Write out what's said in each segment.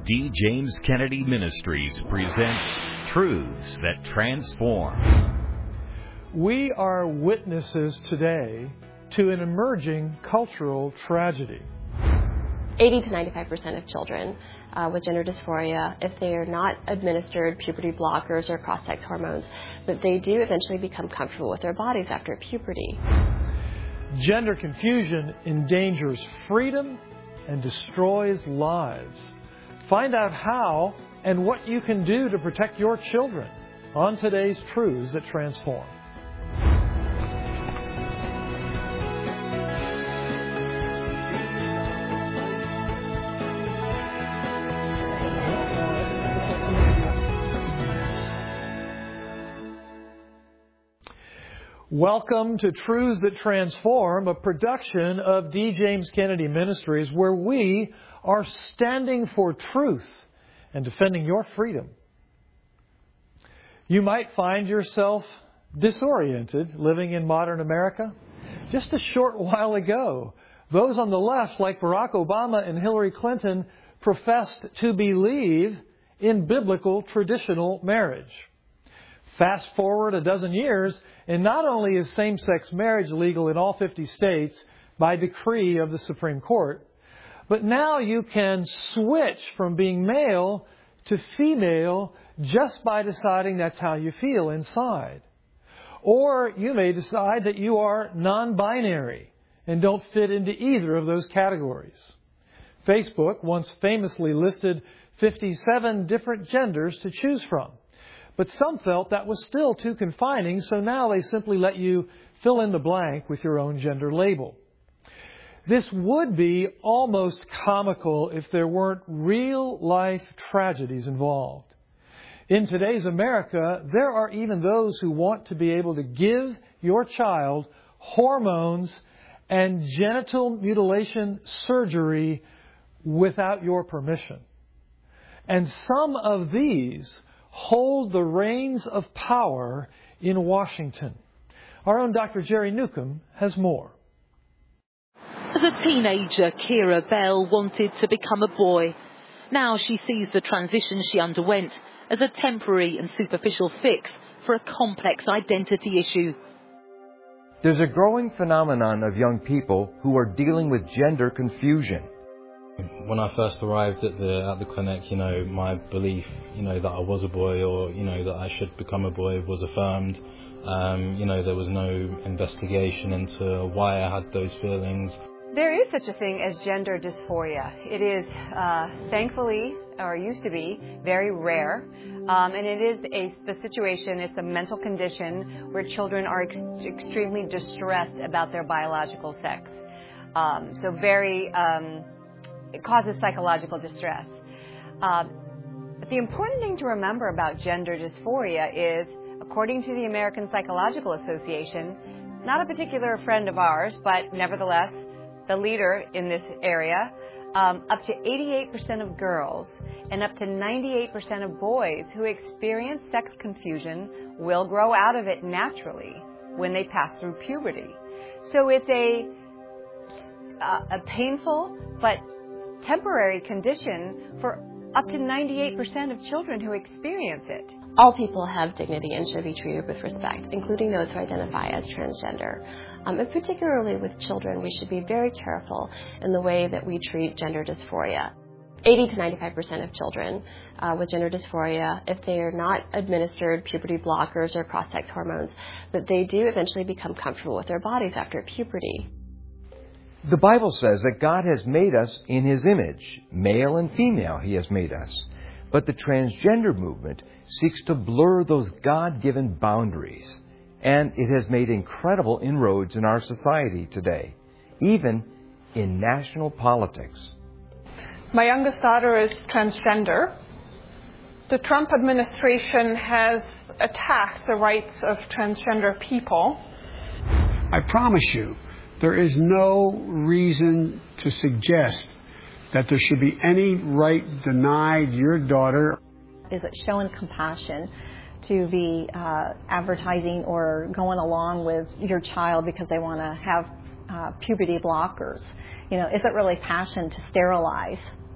D. James Kennedy Ministries presents Truths That Transform. We are witnesses today to an emerging cultural tragedy. 80 to 95% of children with gender dysphoria, if they are not administered puberty blockers or cross-sex hormones, that they do eventually become comfortable with their bodies after puberty. Gender confusion endangers freedom and destroys lives. Find out how and what you can do to protect your children on today's Truths That Transform. Welcome to Truths That Transform, a production of D. James Kennedy Ministries, where we are standing for truth and defending your freedom. You might find yourself disoriented living in modern America. Just a short while ago, those on the left, like Barack Obama and Hillary Clinton, professed to believe in biblical traditional marriage. Fast forward a dozen years, and not only is same-sex marriage legal in all 50 states by decree of the Supreme Court, but now you can switch from being male to female just by deciding that's how you feel inside. Or you may decide that you are non-binary and don't fit into either of those categories. Facebook once famously listed 57 different genders to choose from. But some felt that was still too confining, so now they simply let you fill in the blank with your own gender label. This would be almost comical if there weren't real-life tragedies involved. In today's America, there are even those who want to be able to give your child hormones and genital mutilation surgery without your permission. And some of these hold the reins of power in Washington. Our own Dr. Jerry Newcomb has more. As a teenager, Kira Bell wanted to become a boy. Now she sees the transition she underwent as a temporary and superficial fix for a complex identity issue. There's a growing phenomenon of young people who are dealing with gender confusion. When I first arrived at the clinic, my belief, that I was a boy or, that I should become a boy was affirmed. There was no investigation into why I had those feelings. There is such a thing as gender dysphoria. It is, thankfully, or used to be, very rare. And it is the situation, it's a mental condition where children are extremely distressed about their biological sex. It causes psychological distress. But the important thing to remember about gender dysphoria is, according to the American Psychological Association, not a particular friend of ours, but nevertheless the leader in this area, up to 88% of girls and up to 98% of boys who experience sex confusion will grow out of it naturally when they pass through puberty. So it's a painful but temporary condition for up to 98% of children who experience it. All people have dignity and should be treated with respect, including those who identify as transgender. And particularly with children, we should be very careful in the way that we treat gender dysphoria. 80 to 95% of children with gender dysphoria, if they are not administered puberty blockers or cross-sex hormones, that they do eventually become comfortable with their bodies after puberty. The Bible says that God has made us in His image. Male and female He has made us. But the transgender movement seeks to blur those God-given boundaries. And it has made incredible inroads in our society today, even in national politics. My youngest daughter is transgender. The Trump administration has attacked the rights of transgender people. I promise you, there is no reason to suggest that there should be any right denied your daughter. Is it showing compassion to be advertising or going along with your child because they want to have puberty blockers? Is it really passion to sterilize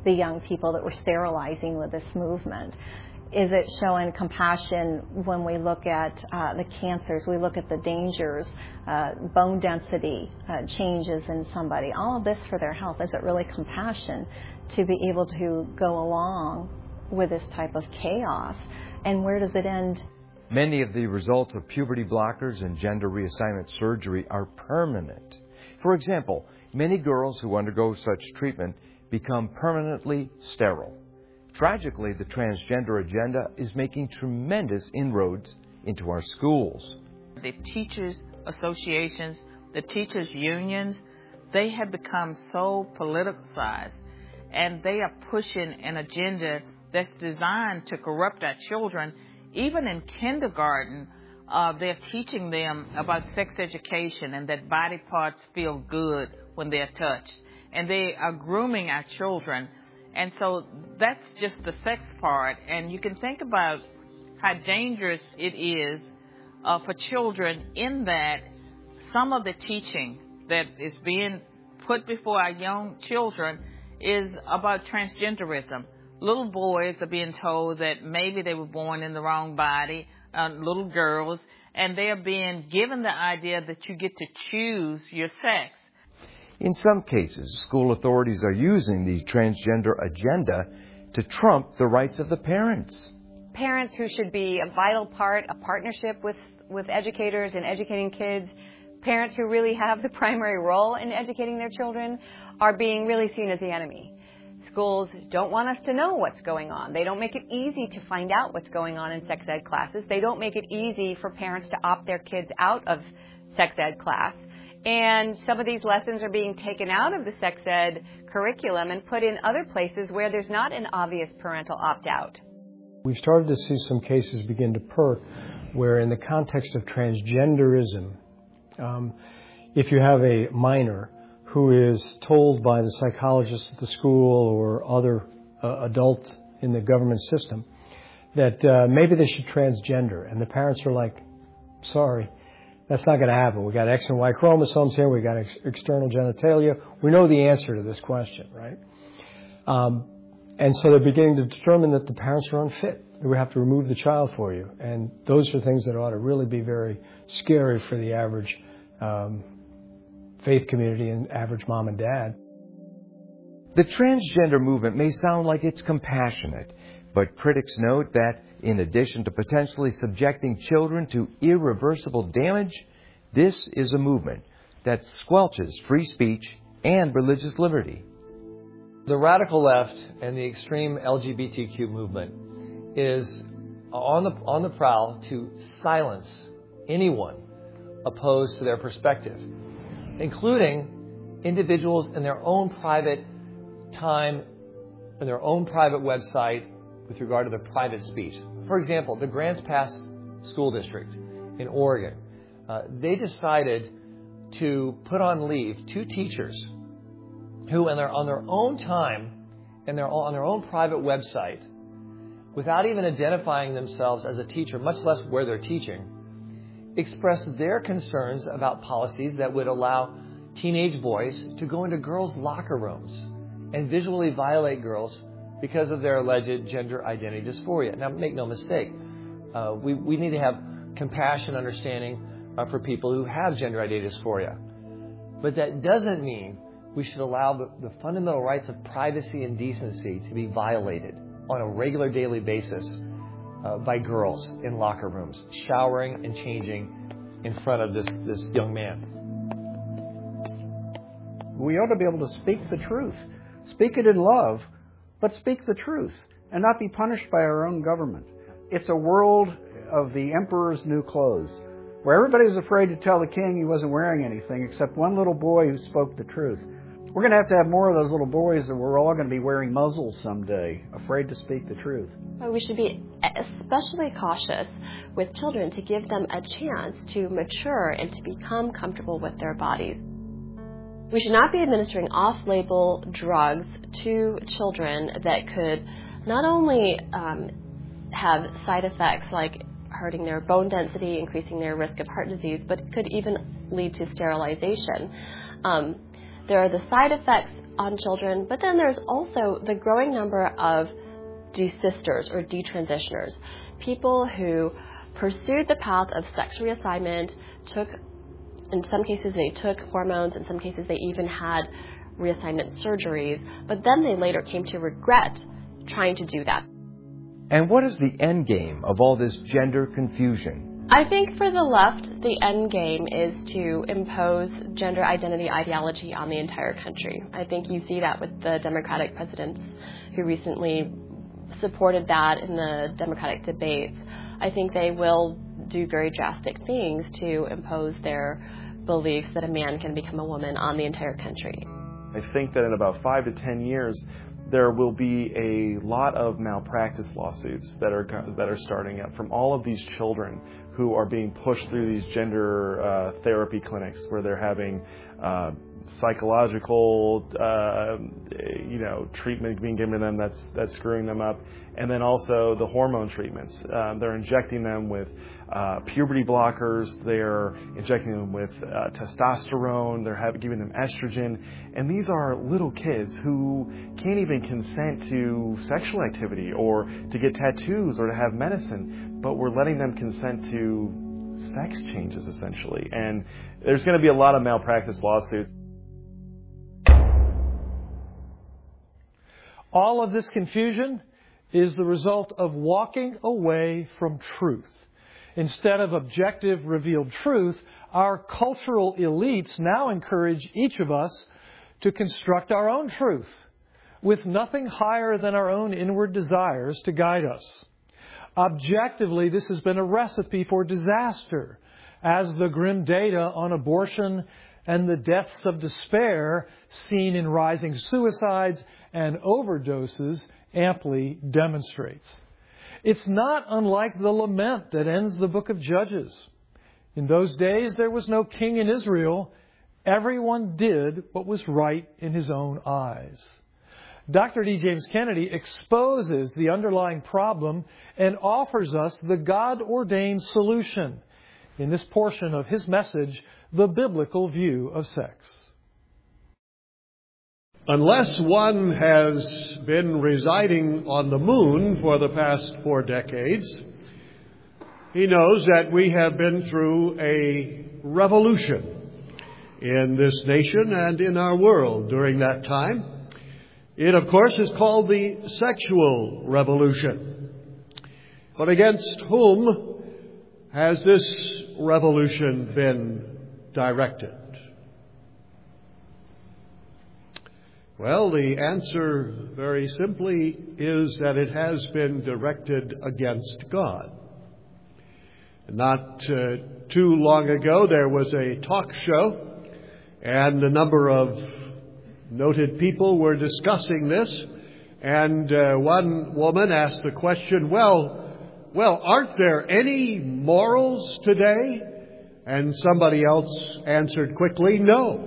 the young people that we're sterilizing with this movement? Is it showing compassion when we look at the cancers, we look at the dangers, bone density changes in somebody, all of this for their health? Is it really compassion to be able to go along with this type of chaos? And where does it end? Many of the results of puberty blockers and gender reassignment surgery are permanent. For example, many girls who undergo such treatment become permanently sterile. Tragically, the transgender agenda is making tremendous inroads into our schools. The teachers' associations, the teachers' unions, they have become so politicized, and they are pushing an agenda that's designed to corrupt our children. Even in kindergarten, they're teaching them about sex education and that body parts feel good when they're touched. And they are grooming our children. And so that's just the sex part. And you can think about how dangerous it is for children in that some of the teaching that is being put before our young children is about transgenderism. Little boys are being told that maybe they were born in the wrong body, little girls, and they are being given the idea that you get to choose your sex. In some cases, school authorities are using the transgender agenda to trump the rights of the parents. Parents who should be a vital part, a partnership with educators in educating kids, parents who really have the primary role in educating their children, are being really seen as the enemy. Schools don't want us to know what's going on. They don't make it easy to find out what's going on in sex ed classes. They don't make it easy for parents to opt their kids out of sex ed class. And some of these lessons are being taken out of the sex ed curriculum and put in other places where there's not an obvious parental opt-out. We've started to see some cases begin to perk where in the context of transgenderism, if you have a minor who is told by the psychologist at the school or other adult in the government system that maybe they should transgender, and the parents are like, sorry, that's not going to happen. We got X and Y chromosomes here. We got external genitalia. We know the answer to this question, right? And so they're beginning to determine that the parents are unfit. We have to remove the child for you. And those are things that ought to really be very scary for the average faith community and average mom and dad. The transgender movement may sound like it's compassionate, but critics note that in addition to potentially subjecting children to irreversible damage, this is a movement that squelches free speech and religious liberty. The radical left and the extreme LGBTQ movement is on the prowl to silence anyone opposed to their perspective, including individuals in their own private time, in their own private website with regard to their private speech. For example, the Grants Pass School District in Oregon, they decided to put on leave 2 teachers who, on their own time and on their own private website, without even identifying themselves as a teacher, much less where they're teaching, expressed their concerns about policies that would allow teenage boys to go into girls' locker rooms and visually violate girls because of their alleged gender identity dysphoria. Now, make no mistake, we need to have compassion, understanding for people who have gender identity dysphoria. But that doesn't mean we should allow the fundamental rights of privacy and decency to be violated on a regular daily basis by girls in locker rooms, showering and changing in front of this young man. We ought to be able to speak the truth. Speak it in love, but speak the truth and not be punished by our own government. It's a world of the emperor's new clothes, where everybody was afraid to tell the king he wasn't wearing anything except one little boy who spoke the truth. We're going to have more of those little boys that we're all going to be wearing muzzles someday, afraid to speak the truth. We should be especially cautious with children to give them a chance to mature and to become comfortable with their bodies. We should not be administering off-label drugs to children that could not only have side effects like hurting their bone density, increasing their risk of heart disease, but could even lead to sterilization. There are the side effects on children, but then there's also the growing number of desisters or detransitioners, people who pursued the path of sex reassignment, in some cases they took hormones, in some cases they even had reassignment surgeries, but then they later came to regret trying to do that. And what is the end game of all this gender confusion? I think for the left, the end game is to impose gender identity ideology on the entire country. I think you see that with the Democratic presidents who recently supported that in the Democratic debates. I think they will do very drastic things to impose their beliefs that a man can become a woman on the entire country. I think that in about 5 to 10 years, there will be a lot of malpractice lawsuits that are starting up from all of these children who are being pushed through these gender therapy clinics where they're having psychological treatment being given to them that's screwing them up, and then also the hormone treatments. They're injecting them with puberty blockers, they're injecting them with testosterone, they're giving them estrogen, and these are little kids who can't even consent to sexual activity or to get tattoos or to have medicine, but we're letting them consent to sex changes essentially, and there's going to be a lot of malpractice lawsuits. All of this confusion is the result of walking away from truth. Instead of objective, revealed truth, our cultural elites now encourage each of us to construct our own truth, with nothing higher than our own inward desires to guide us. Objectively, this has been a recipe for disaster, as the grim data on abortion and the deaths of despair seen in rising suicides and overdoses amply demonstrates. It's not unlike the lament that ends the book of Judges. In those days, there was no king in Israel. Everyone did what was right in his own eyes. Dr. D. James Kennedy exposes the underlying problem and offers us the God-ordained solution in this portion of his message, The Biblical View of Sex. Unless one has been residing on the moon for the past 4 decades, he knows that we have been through a revolution in this nation and in our world during that time. It, of course, is called the sexual revolution. But against whom has this revolution been directed? Well, the answer, very simply, is that it has been directed against God. Not too long ago, there was a talk show, and a number of noted people were discussing this, and one woman asked the question, well, aren't there any morals today? And somebody else answered quickly, no.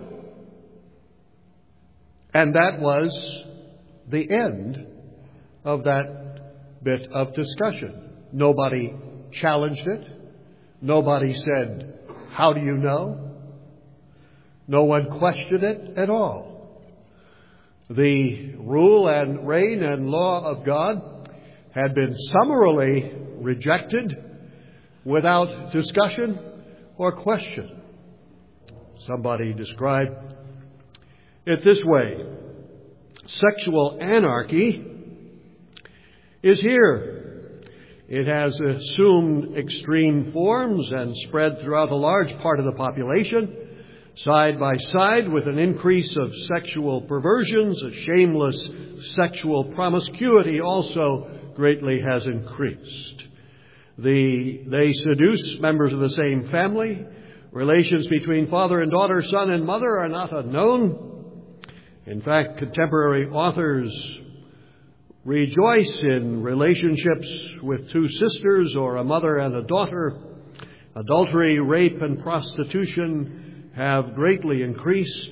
And that was the end of that bit of discussion. Nobody challenged it. Nobody said, how do you know? No one questioned it at all. The rule and reign and law of God had been summarily rejected without discussion or question. Somebody described it this way: sexual anarchy is here. It has assumed extreme forms and spread throughout a large part of the population, side by side with an increase of sexual perversions. A shameless sexual promiscuity also greatly has increased. They seduce members of the same family. Relations between father and daughter, son and mother are not unknown. In fact, contemporary authors rejoice in relationships with 2 sisters or a mother and a daughter. Adultery, rape, and prostitution have greatly increased.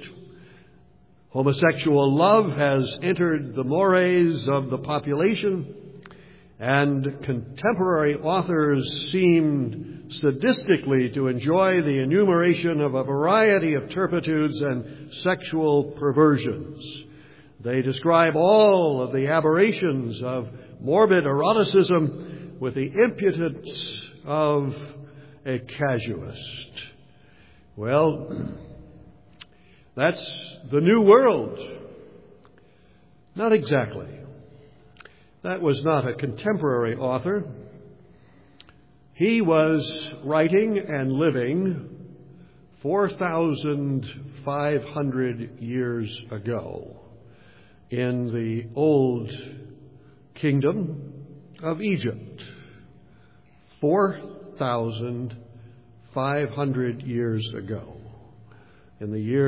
Homosexual love has entered the mores of the population. And contemporary authors seemed sadistically to enjoy the enumeration of a variety of turpitudes and sexual perversions. They describe all of the aberrations of morbid eroticism with the impudence of a casuist. Well, that's the new world. Not exactly. That was not a contemporary author. He was writing and living 4,500 years ago in the old kingdom of Egypt. 4,500 years ago, in the year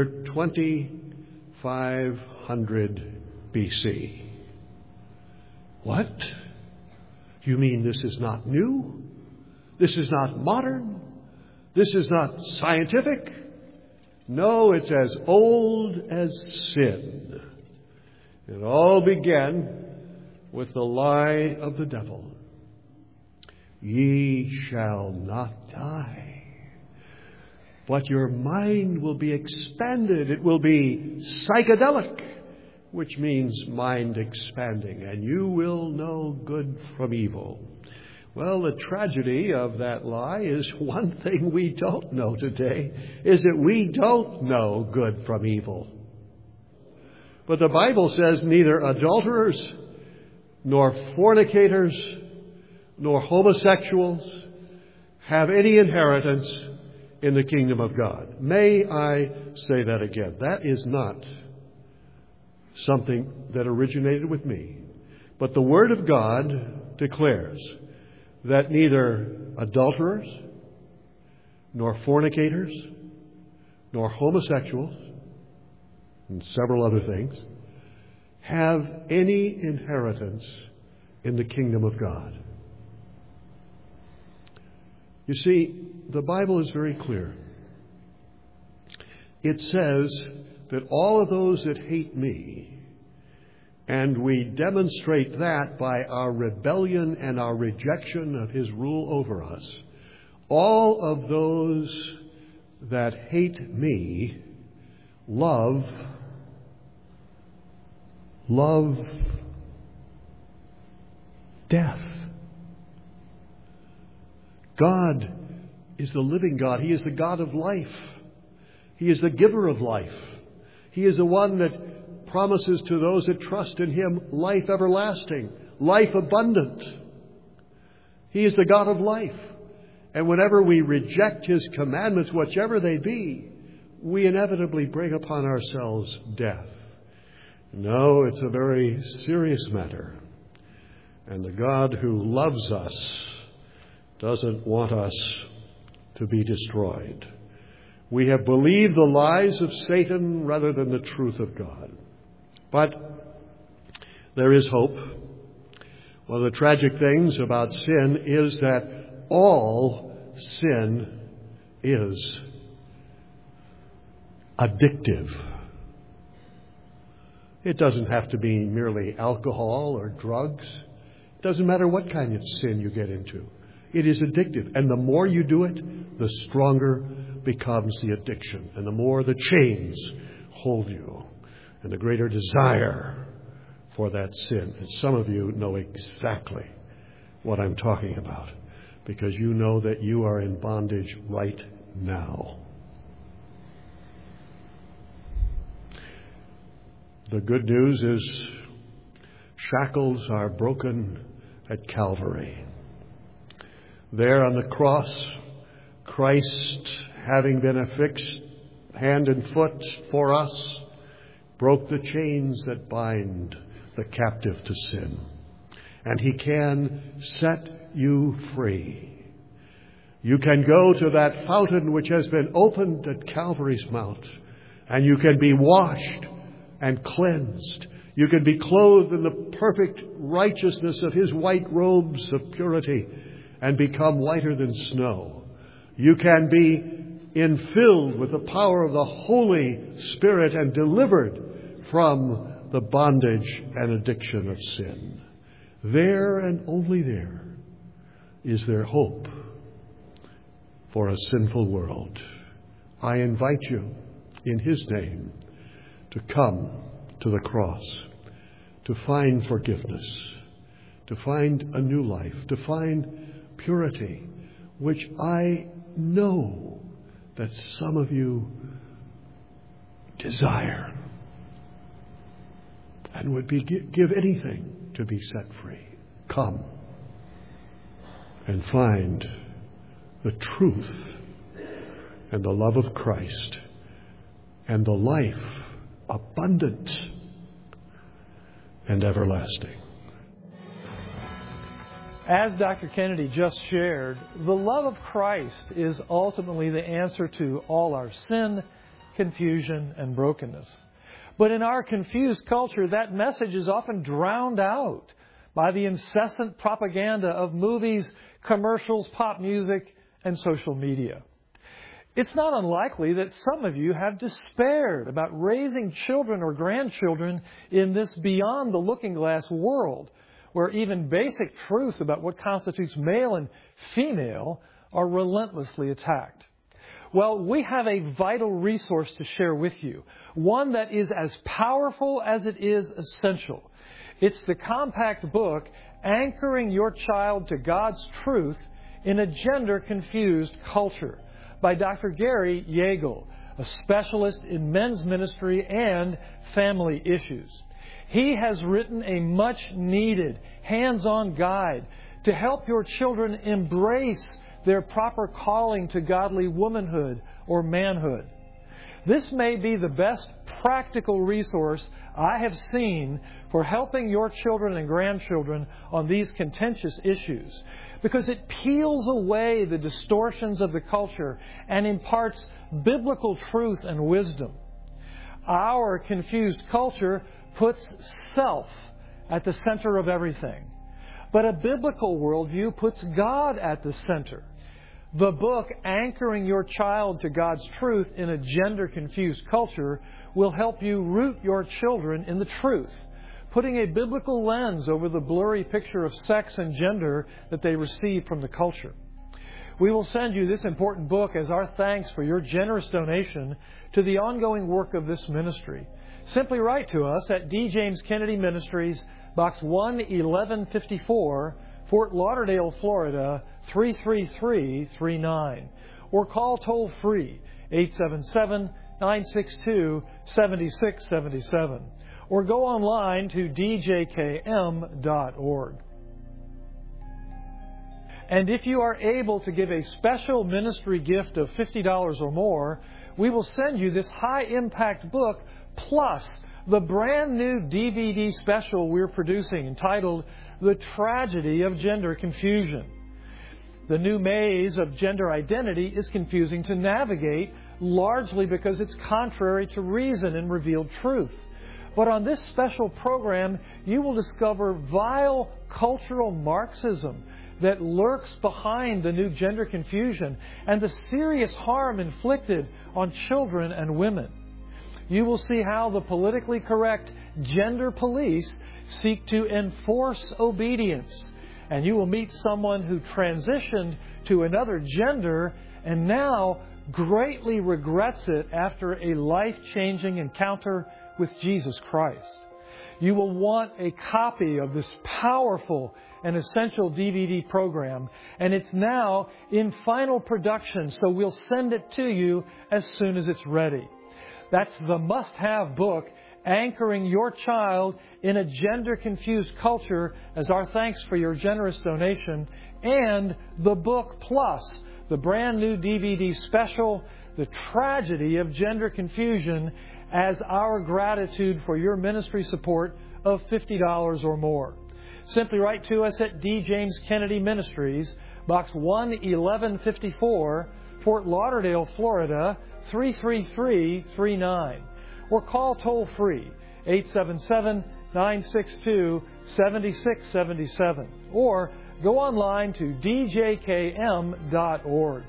2500 BC. What? You mean this is not new? This is not modern? This is not scientific? No, it's as old as sin. It all began with the lie of the devil. Ye shall not die, but your mind will be expanded. It will be psychedelic, which means mind expanding, and you will know good from evil. Well, the tragedy of that lie is one thing we don't know today, is that we don't know good from evil. But the Bible says neither adulterers, nor fornicators, nor homosexuals have any inheritance in the kingdom of God. May I say that again? That is not something that originated with me. But the Word of God declares that neither adulterers, nor fornicators, nor homosexuals, and several other things, have any inheritance in the kingdom of God. You see, the Bible is very clear. It says that all of those that hate me, and we demonstrate that by our rebellion and our rejection of His rule over us, all of those that hate me love death. God is the living God. He is the God of life. He is the giver of life. He is the one that promises to those that trust in Him life everlasting, life abundant. He is the God of life. And whenever we reject His commandments, whichever they be, we inevitably bring upon ourselves death. No, it's a very serious matter. And the God who loves us doesn't want us to be destroyed. We have believed the lies of Satan rather than the truth of God. But there is hope. One of the tragic things about sin is that all sin is addictive. It doesn't have to be merely alcohol or drugs. It doesn't matter what kind of sin you get into. It is addictive. And the more you do it, the stronger becomes the addiction. And the more the chains hold you. And the greater desire for that sin. And some of you know exactly what I'm talking about. Because you know that you are in bondage right now. The good news is shackles are broken at Calvary. There on the cross, Christ, having been affixed hand and foot for us, broke the chains that bind the captive to sin. And He can set you free. You can go to that fountain which has been opened at Calvary's Mount, and you can be washed and cleansed. You can be clothed in the perfect righteousness of His white robes of purity and become whiter than snow. You can be infilled with the power of the Holy Spirit and delivered from the bondage and addiction of sin. There and only there is there hope for a sinful world. I invite you in His name to come to the cross, to find forgiveness, to find a new life, to find purity, which I know that some of you desire and would give anything to be set free. Come and find the truth and the love of Christ and the life abundant and everlasting. As Dr. Kennedy just shared, the love of Christ is ultimately the answer to all our sin, confusion, and brokenness. But in our confused culture, that message is often drowned out by the incessant propaganda of movies, commercials, pop music, and social media. It's not unlikely that some of you have despaired about raising children or grandchildren in this beyond the looking glass world, where even basic truths about what constitutes male and female are relentlessly attacked. Well, we have a vital resource to share with you, one that is as powerful as it is essential. It's the compact book, Anchoring Your Child to God's Truth in a Gender-Confused Culture, by Dr. Gary Yeagle, a specialist in men's ministry and family issues. He has written a much-needed, hands-on guide to help your children embrace their proper calling to godly womanhood or manhood. This may be the best practical resource I have seen for helping your children and grandchildren on these contentious issues, because it peels away the distortions of the culture and imparts biblical truth and wisdom. Our confused culture puts self at the center of everything, but a biblical worldview puts God at the center. The book, Anchoring Your Child to God's Truth in a Gender-Confused Culture, will help you root your children in the truth, putting a biblical lens over the blurry picture of sex and gender that they receive from the culture. We will send you this important book as our thanks for your generous donation to the ongoing work of this ministry. Simply write to us at D. James Kennedy Ministries, Box 11154, Fort Lauderdale, Florida, 33339. Or call toll-free 877-962-7677. Or go online to djkm.org. And if you are able to give a special ministry gift of $50 or more, we will send you this high-impact book plus the brand new DVD special we're producing entitled The Tragedy of Gender Confusion. The new maze of gender identity is confusing to navigate, largely because it's contrary to reason and revealed truth. But on this special program, you will discover vile cultural Marxism that lurks behind the new gender confusion and the serious harm inflicted on children and women. You will see how the politically correct gender police seek to enforce obedience. And you will meet someone who transitioned to another gender and now greatly regrets it after a life-changing encounter with Jesus Christ. You will want a copy of this powerful and essential DVD program, and it's now in final production, so we'll send it to you as soon as it's ready. That's the must-have book, Anchoring Your Child in a Gender-Confused Culture, as our thanks for your generous donation, and the book plus the brand new DVD special, The Tragedy of Gender Confusion, as our gratitude for your ministry support of $50 or more. Simply write to us at D. James Kennedy Ministries, Box 11154, Fort Lauderdale, Florida, 33339. Or call toll-free 877-962-7677. Or go online to djkm.org.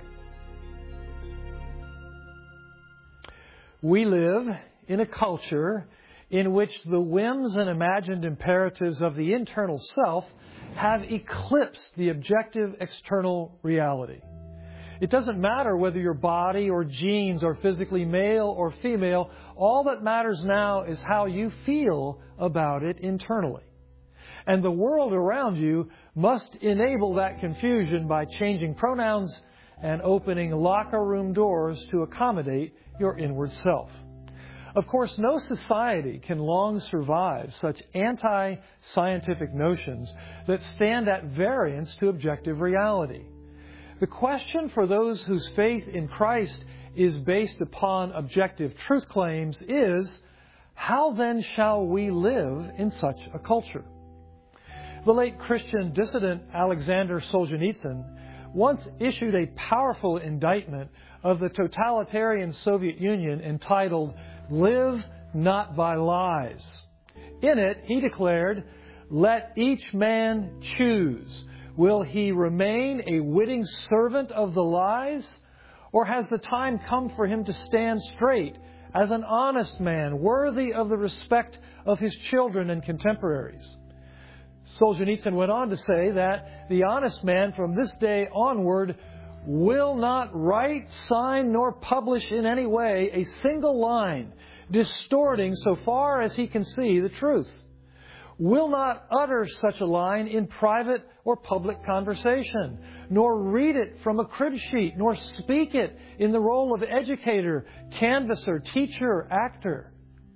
We live in a culture in which the whims and imagined imperatives of the internal self have eclipsed the objective external reality. It doesn't matter whether your body or genes are physically male or female. All that matters now is how you feel about it internally. And the world around you must enable that confusion by changing pronouns and opening locker room doors to accommodate your inward self. Of course, no society can long survive such anti-scientific notions that stand at variance to objective reality. The question for those whose faith in Christ is based upon objective truth claims is, how then shall we live in such a culture? The late Christian dissident Alexander Solzhenitsyn once issued a powerful indictment of the totalitarian Soviet Union entitled, "Live Not by Lies." In it, he declared, "Let each man choose. Will he remain a witting servant of the lies? Or has the time come for him to stand straight as an honest man, worthy of the respect of his children and contemporaries?" Solzhenitsyn went on to say that the honest man from this day onward will not write, sign, nor publish in any way a single line distorting so far as he can see the truth. Will not utter such a line in private or public conversation, nor read it from a crib sheet, nor speak it in the role of educator, canvasser, teacher, actor.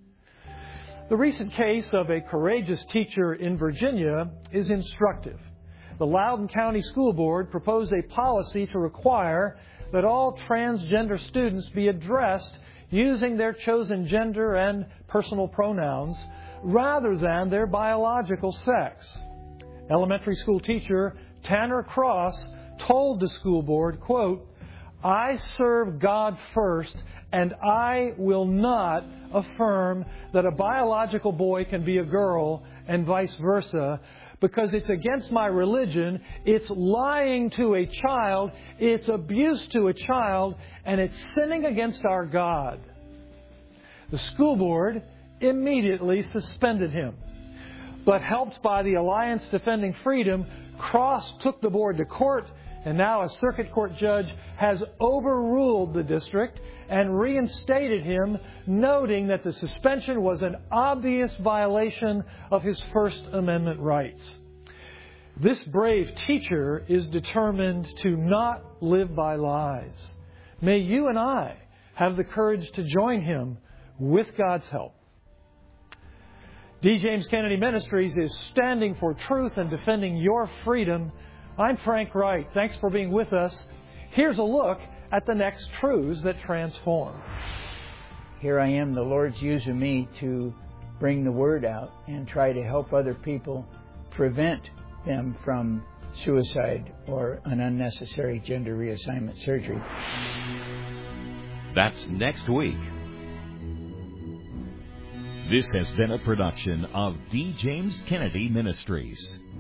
The recent case of a courageous teacher in Virginia is instructive. The Loudoun County School Board proposed a policy to require that all transgender students be addressed using their chosen gender and personal pronouns rather than their biological sex. Elementary school teacher Tanner Cross told the school board, quote, "I serve God first, and I will not affirm that a biological boy can be a girl and vice versa, because it's against my religion, it's lying to a child, it's abuse to a child, and it's sinning against our God." The school board immediately suspended him. But helped by the Alliance Defending Freedom, Cross took the board to court, and now a circuit court judge has overruled the district and reinstated him, noting that the suspension was an obvious violation of his First Amendment rights. This brave teacher is determined to not live by lies. May you and I have the courage to join him with God's help. D. James Kennedy Ministries is standing for truth and defending your freedom. I'm Frank Wright. Thanks for being with us. Here's a look at the next truths that transform. Here I am, the Lord's using me to bring the word out and try to help other people prevent them from suicide or an unnecessary gender reassignment surgery. That's next week. This has been a production of D. James Kennedy Ministries.